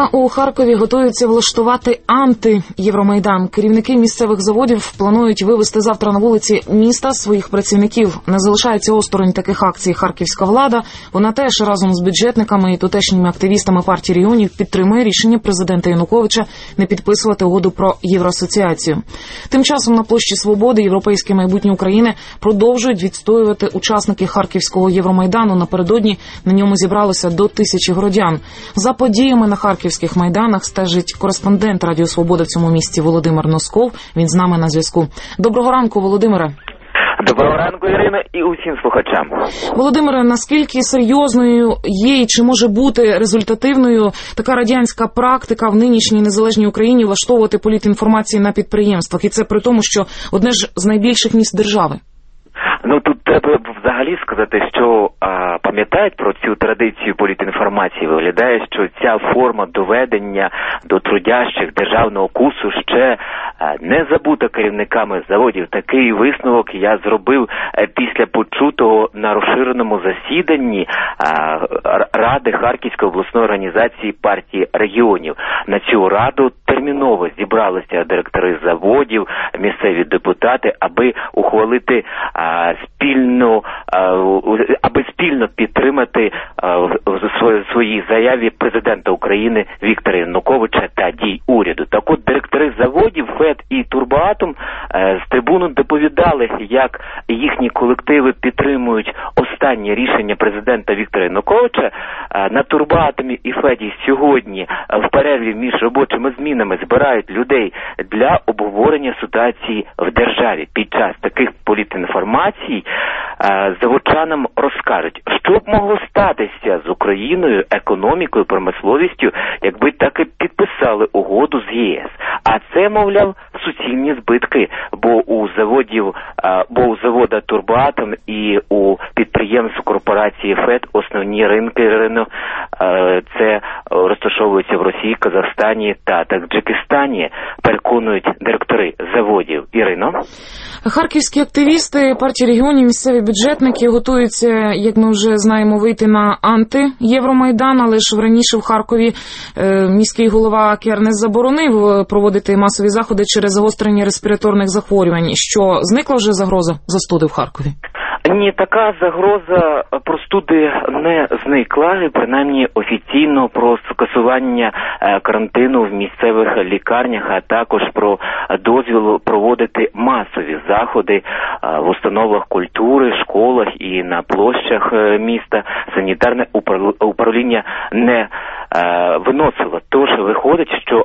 у Харкові готуються влаштувати анти-Євромайдан. Керівники місцевих заводів планують вивести завтра на вулиці міста своїх працівників. Не залишається осторонь таких акцій харківська влада. Вона теж разом з бюджетниками і тутешніми активістами партії регіонів підтримує рішення президента Януковича не підписувати угоду про євроасоціацію. Тим часом на площі Свободи європейське майбутнє України продовжують відстоювати учасники Харківського Євромайдану. Напередодні на ньому зібралося до 1000 городян. За подіями на харківських майданах стежить кореспондент Радіо Свобода в цьому місті Володимир Носков. Він з нами на зв'язку. Доброго ранку, Володимире. Доброго ранку, Ірина, і усім слухачам. Володимире, наскільки серйозною є і чи може бути результативною така радянська практика в нинішній незалежній Україні влаштовувати політінформації на підприємствах? І це при тому, що одне ж з найбільших міст держави. Ну, тут треба взагалі сказати, що пам'ятають про цю традицію політінформації. Виглядає, що ця форма доведення до трудящих державного курсу ще не забута керівниками заводів. Такий висновок я зробив після почутого на розширеному засіданні Ради Харківської обласної організації партії регіонів. На цю раду терміново зібралися директори заводів, місцеві депутати, аби ухвалити аби спільно підтримати в своїй заяві президента України Віктора Януковича та дій уряду. Так от директори заводів ФЕД і Турбоатом з трибуни доповідали, як їхні колективи підтримують останнє рішення президента Віктора Януковича. На Турбоатомі і ФЕДі сьогодні в перерві між робочими змінами збирають людей для обговорення ситуації в державі. Під час таких політінформацій заводчанам розкажуть, що б могло статися з Україною, економікою, промисловістю, якби так і підписали угоду з ЄС. А це, мовляв, суцільні збитки, бо у завода Турбоатом і у підприємств корпорації ФЕД основні ринки це розташовуються в Росії, Казахстані та Таджикистані, переконують директори заводів. Ірино? Харківські активісти партії регіонів, місцеві бюджетники готуються, як ми вже знаємо, вийти на анти-Євромайдан, але ж раніше в Харкові міський голова Кернес заборонив проводити масові заходи через загострення респіраторних захворювань. Що, зникла вже загроза застуди в Харкові? Ні, така загроза простуди не зникла, і принаймні офіційно про скасування карантину в місцевих лікарнях, а також про дозвіл проводити масові заходи в установах культури, школах і на площах міста санітарне управління не виносило. Тож виходить, що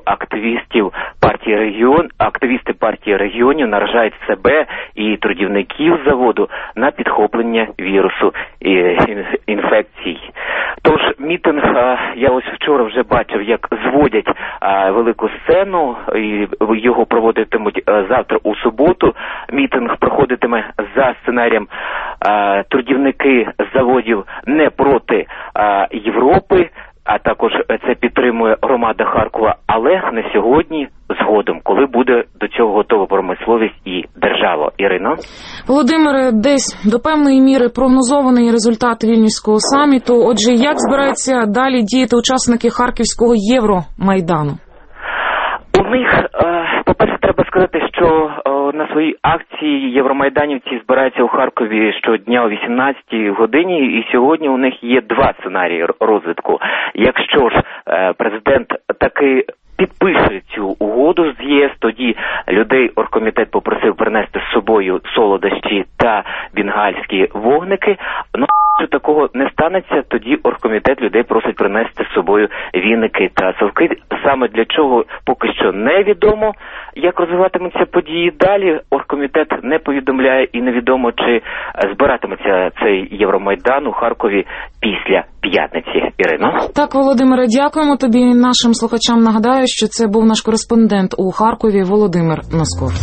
активісти партії регіонів наражають себе і трудівників заводу на підхоплення вірусу і інфекцій. Тож мітинг, я ось вчора вже бачив, як зводять велику сцену, і його проводитимуть завтра у суботу. Мітинг проходитиме за сценарієм трудівники заводів не проти Європи, а також це підтримує громада Харкова, але не сьогодні, згодом, коли буде до цього готова промисловість і держава. Ірино? Володимире, десь до певної міри прогнозований результат Вільнюського саміту. Отже, як збираються далі діяти учасники Харківського Євромайдану? У них, по-перше, треба сказати, що на своїй акції євромайданівці збираються у Харкові щодня о 18-й годині, і сьогодні у них є два сценарії розвитку. Якщо ж президент таки підпише цю угоду з ЄС, тоді людей оргкомітет попросив принести з собою солодощі та бенгальські вогники. Ну, якщо такого не станеться, тоді оргкомітет людей просить принести з собою віники та совки. Саме для чого поки що невідомо, як розвиватимуться події далі. Оргкомітет не повідомляє і невідомо, чи збиратиметься цей Євромайдан у Харкові після п'ятниці. Ірино? Так, Володимире, дякуємо тобі. Нашим слухачам нагадаю, що це був наш кореспондент у Харкові Володимир Носков.